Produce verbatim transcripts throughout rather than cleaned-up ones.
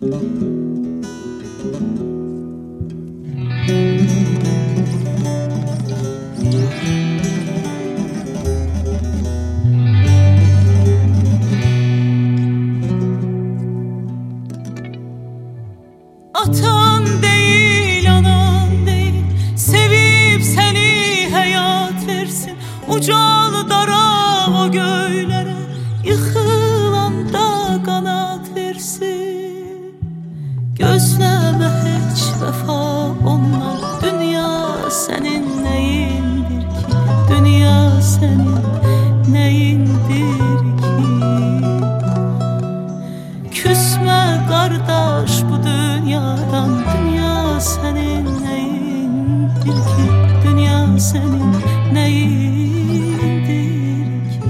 Atan değil, anan değil, sevip seni hayat versin. Ucal dara o göylere, yıkılanda kanat versin. Gözleme hiç vefa ondan, dünya senin neyindir ki? Dünya senin neyindir ki? Küsme kardeş bu dünyadan, dünya senin neyindir ki? Dünya senin neyindir ki?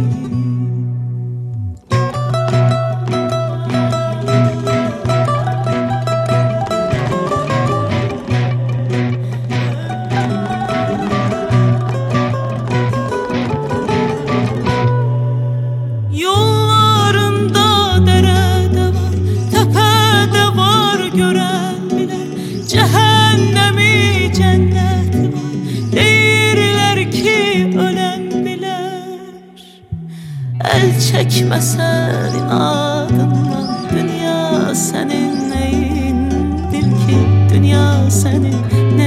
Yollarında derede var, tepede var gören bilir. Cehennemi cenneti var, değirler ki ölen bilir. El çekmesen inadından, dünya senin neyindir ki? Dünya senin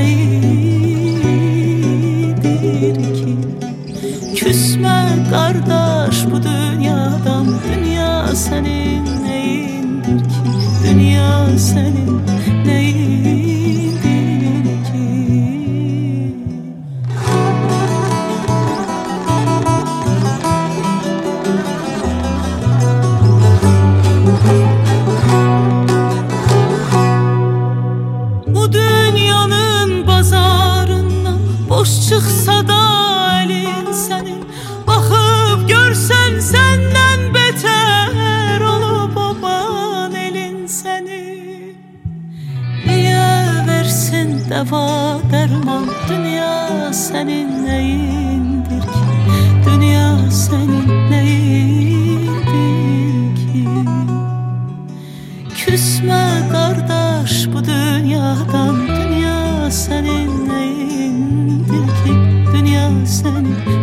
neyindir ki? Küsme kardeş bu dünyadan, dünya senin neyindir ki? Dünya senin neyindir ki? Bu dünyanın bazarından boş çıksa da elin senin, bakıp görsen senden beter olup baban elin seni. Niye versin deva derman, dünya senin neyindir ki? Dünya senin neyindir ki? Küsme kardeş bu dünyadan, dünya senin neyindir ki? Dünya senin